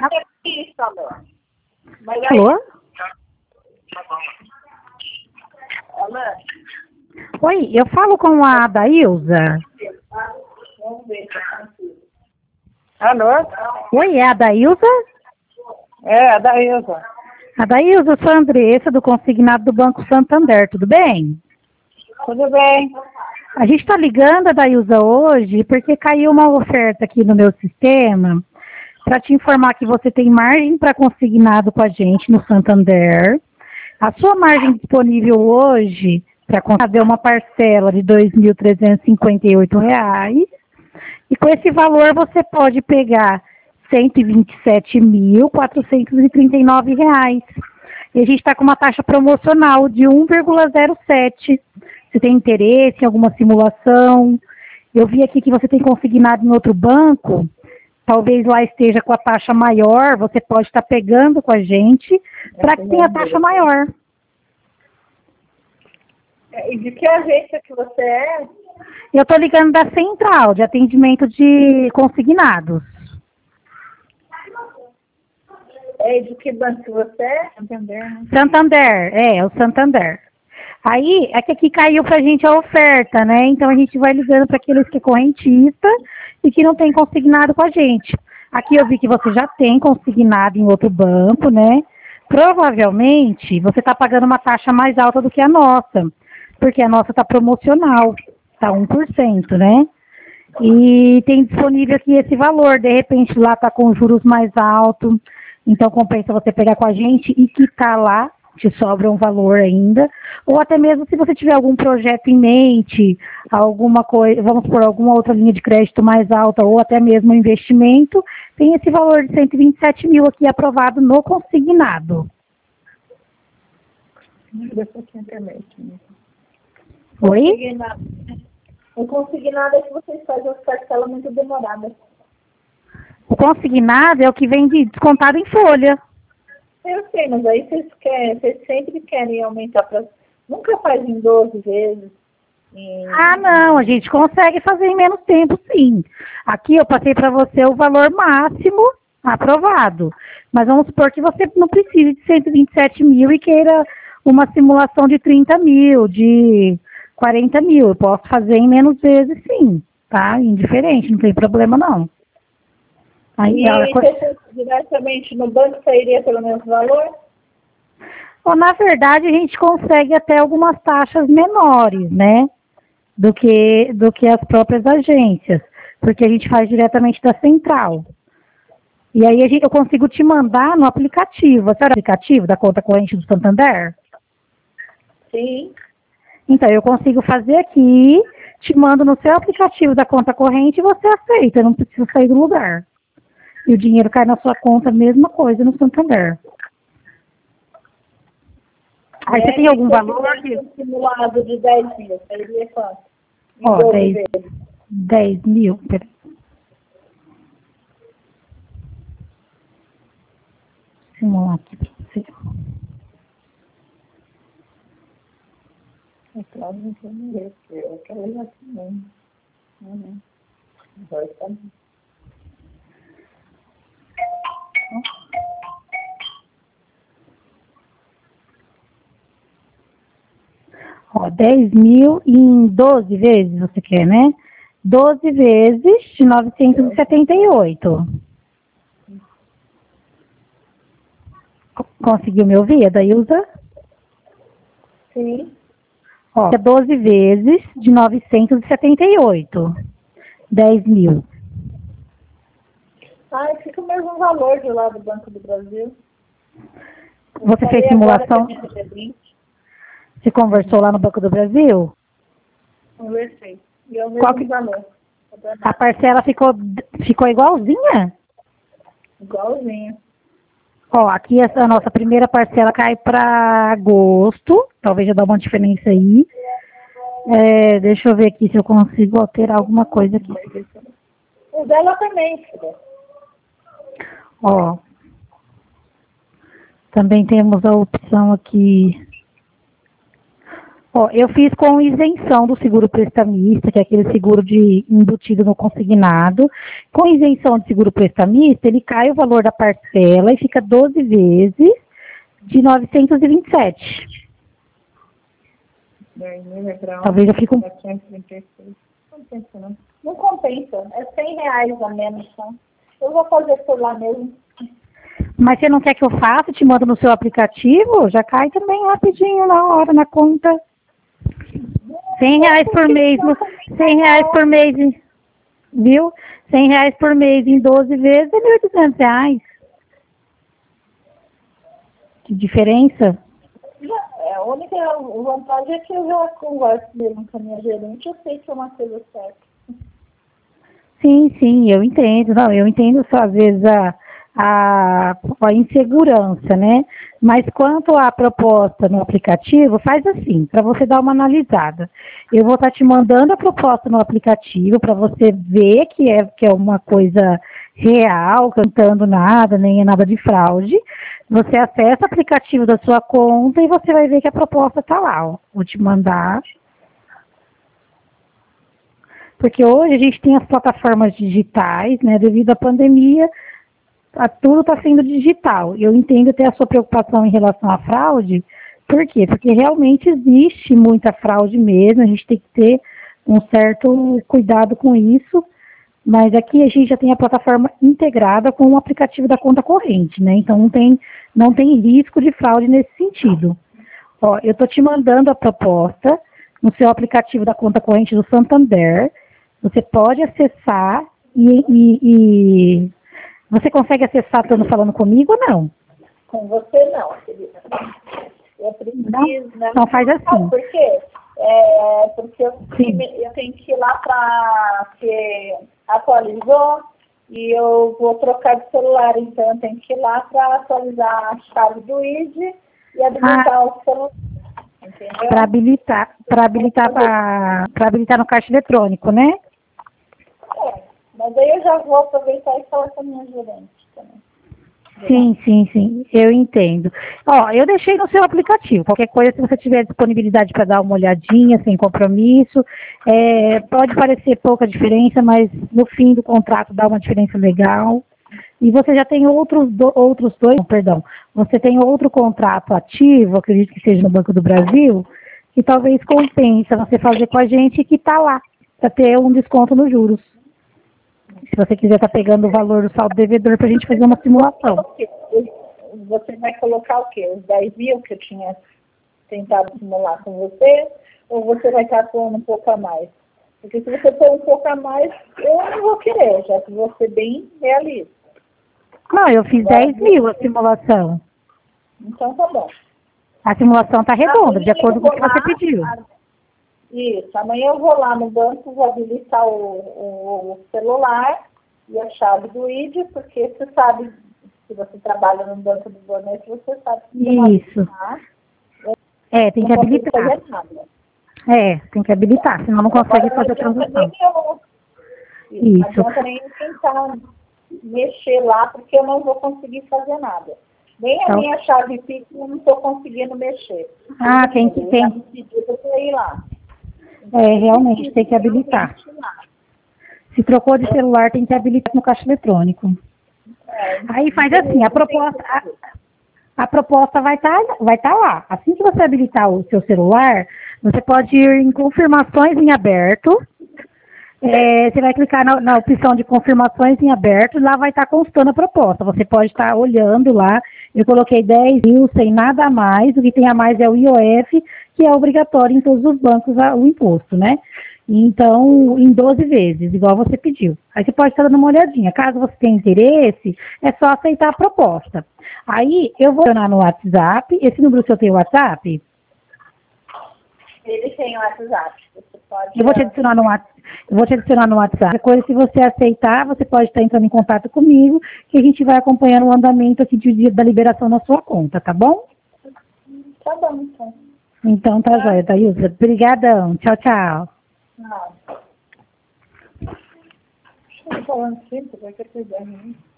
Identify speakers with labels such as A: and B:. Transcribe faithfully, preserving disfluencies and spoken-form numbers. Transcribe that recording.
A: isso, amor. Mas aí...
B: Alô?
A: Alô?
B: Oi, eu falo com a Adailza.
A: Vamos ver se eu consigo. Alô?
B: Oi, é a Adailza?
A: É, a Daísa.
B: Adailza, eu sou a Andressa, do consignado do Banco Santander, tudo bem?
A: Tudo bem?
B: A gente está ligando, Adailza, hoje, porque caiu uma oferta aqui no meu sistema para te informar que você tem margem para consignado com a gente no Santander. A sua margem disponível hoje para consignado é uma parcela de dois mil trezentos e cinquenta e oito reais. E com esse valor você pode pegar cento e vinte e sete mil, quatrocentos e trinta e nove reais. E a gente está com uma taxa promocional de um vírgula zero sete. Você tem interesse em alguma simulação? Eu vi aqui que você tem consignado em outro banco. Talvez lá esteja com a taxa maior. Você pode estar pegando com a gente para que tenha a taxa maior.
A: E de que agência que você é?
B: Eu estou ligando da Central de Atendimento de Consignados.
A: É, de que banco que você é? Santander, né?
B: Santander, é, o Santander. Aí, é que aqui caiu pra gente a oferta, né? Então a gente vai ligando para aqueles que é correntista e que não tem consignado com a gente. Aqui eu vi que você já tem consignado em outro banco, né? Provavelmente você está pagando uma taxa mais alta do que a nossa, porque a nossa está promocional, está um por cento, né? E tem disponível aqui esse valor, de repente lá está com juros mais altos, então compensa você pegar com a gente e quitar lá, te sobra um valor ainda, ou até mesmo se você tiver algum projeto em mente, alguma coisa, vamos por alguma outra linha de crédito mais alta, ou até mesmo um investimento, tem esse valor de cento e vinte e sete mil aqui aprovado no consignado. Oi?
A: Consignado. O consignado é que vocês fazem as parcelas muito demoradas.
B: O consignado é o que vem de descontado em folha.
A: Eu sei, mas aí vocês querem, vocês sempre querem aumentar para. Nunca faz em doze vezes. Em...
B: Ah, não, a gente consegue fazer em menos tempo, sim. Aqui eu passei para você o valor máximo aprovado. Mas vamos supor que você não precise de cento e vinte e sete mil e queira uma simulação de trinta mil, de quarenta mil. Eu posso fazer em menos vezes, sim, tá? Indiferente, não tem problema, não. Aí,
A: E
B: ela...
A: se fosse diretamente no banco, sairia pelo mesmo valor?
B: Ou, na verdade, a gente consegue até algumas taxas menores, né? Do que, do que as próprias agências. Porque a gente faz diretamente da central. E aí a gente, eu consigo te mandar no aplicativo. Você era o aplicativo da conta corrente do Santander?
A: Sim.
B: Então, eu consigo fazer aqui, te mando no seu aplicativo da conta corrente e você aceita. Eu não preciso sair do lugar. E o dinheiro cai na sua conta, mesma coisa no Santander. Aí
A: É,
B: você tem algum
A: se
B: valor?
A: eu um simulado de dez mil, seria quanto?
B: Ó, dez mil, peraí. Simular aqui pra você.
A: É claro que eu não mereço, eu quero ir assim mesmo. Uhum. Vai estar bem.
B: Ó, dez mil em doze vezes, você quer, né? doze vezes de novecentos e setenta e oito. Conseguiu me ouvir, Adailza?
A: Sim.
B: Ó, é doze vezes de novecentos e setenta e oito. dez mil.
A: Ah, fica o mesmo valor de lá do Banco do Brasil.
B: Você fez simulação? Você conversou lá no Banco do Brasil?
A: Conversei. E é o mesmo
B: Qual que...
A: valor.
B: A parcela ficou, ficou igualzinha?
A: Igualzinho.
B: Ó, aqui essa nossa primeira parcela cai para agosto. Talvez já dá uma diferença aí. É, deixa eu ver aqui se eu consigo alterar alguma coisa aqui.
A: O dela também, filha.
B: Ó. Também temos a opção aqui. Ó, eu fiz com isenção do seguro prestamista, que é aquele seguro de embutido no consignado. Com isenção de seguro prestamista, ele cai o valor da parcela e fica doze vezes de novecentos e vinte e sete. Talvez eu fique um...
A: Não compensa, não. Não compensa. É cem reais a menos, então. Eu vou fazer por lá mesmo.
B: Mas você não quer que eu faça? Te mando no seu aplicativo? Já cai também rapidinho na hora, na conta. cem reais por mês, no, cem reais por mês, viu? cem reais por mês em doze vezes é mil e duzentos reais. Que diferença?
A: É, a única vantagem é que eu já converso mesmo com a minha gerente, eu sei que é uma coisa certa.
B: Sim, sim, eu entendo. Não, eu entendo só às vezes a, a, a insegurança, né? Mas quanto à proposta no aplicativo, faz assim, para você dar uma analisada. Eu vou estar te mandando a proposta no aplicativo para você ver que é, que é uma coisa real, cantando nada, nem é nada de fraude. Você acessa o aplicativo da sua conta e você vai ver que a proposta está lá, ó. Vou te mandar. Porque hoje a gente tem as plataformas digitais, né? Devido à pandemia, a, tudo está sendo digital. Eu entendo até a sua preocupação em relação à fraude. Por quê? Porque realmente existe muita fraude mesmo, a gente tem que ter um certo cuidado com isso. Mas aqui a gente já tem a plataforma integrada com o aplicativo da conta corrente, né? Então não tem, não tem risco de fraude nesse sentido. Ó, eu estou te mandando a proposta no seu aplicativo da conta corrente do Santander. Você pode acessar e, e, e você consegue acessar estando falando comigo ou não?
A: Com você não, querida. Eu preciso,
B: não,
A: né?
B: Não faz assim.
A: Por quê? É, porque eu, eu tenho que ir lá para que atualizou e eu vou trocar de celular, então eu tenho que ir lá para atualizar a chave do I D e habilitar ah. o celular.
B: Para habilitar, para habilitar, para habilitar no caixa eletrônico, né?
A: É, mas aí eu já vou aproveitar e falar com a minha gerente também.
B: Sim, sim, sim, eu entendo. Ó, eu deixei no seu aplicativo. Qualquer coisa, se você tiver disponibilidade para dar uma olhadinha, sem compromisso, é, pode parecer pouca diferença, mas no fim do contrato dá uma diferença legal. E você já tem outros, do, outros dois, não, perdão, você tem outro contrato ativo, acredito que seja no Banco do Brasil, que talvez compensa você fazer com a gente que está lá, para ter um desconto nos juros. Se você quiser estar tá pegando o valor do saldo devedor para a gente fazer uma simulação.
A: Você vai colocar o quê? Os dez mil que eu tinha tentado simular com você? Ou você vai estar pondo um pouco a mais? Porque se você pôr um pouco a mais, eu não vou querer, já que vou ser bem realista.
B: Não, eu fiz dez mil a simulação.
A: Então tá bom.
B: A simulação está redonda, de acordo com o que você pediu.
A: Isso, amanhã eu vou lá no banco, vou habilitar o, o, o celular e a chave do I D, porque você sabe, se você trabalha no banco do Bonete, você sabe que
B: Isso. É, tem que habilitar. É, tem que habilitar, senão não consegue fazer a transação.
A: Isso. Não adianta nem tentar mexer lá, porque eu não vou conseguir fazer nada. Nem a então, minha chave Pix eu não estou conseguindo mexer.
B: Ah, quem que tem?
A: Me pediu para eu ir lá.
B: É, realmente, tem que habilitar. Se trocou de celular, tem que habilitar no caixa eletrônico. É, aí faz assim, a proposta, a, a proposta vai estar tá, vai tá lá. Assim que você habilitar o seu celular, você pode ir em confirmações em aberto. É, você vai clicar na, na opção de confirmações em aberto, lá vai estar tá constando a proposta. Você pode estar tá olhando lá. Eu coloquei dez mil sem nada a mais, o que tem a mais é o I O F, que é obrigatório em todos os bancos o imposto, né? Então, em doze vezes, igual você pediu. Aí você pode estar dando uma olhadinha. Caso você tenha interesse, é só aceitar a proposta. Aí, eu vou adicionar no WhatsApp. Esse número seu tem o WhatsApp?
A: Ele tem o WhatsApp. Você pode...
B: Eu vou te adicionar no WhatsApp. Eu vou te adicionar no WhatsApp. Coisa, se você aceitar, você pode estar entrando em contato comigo, que a gente vai acompanhando o andamento aqui de dia da liberação na sua conta, tá bom?
A: Tá bom, então.
B: Então tá, tá. Joia, Thailza. Obrigadão. Tchau, tchau.
A: Não. Deixa eu falar assim, você vai querer cuidar de mim.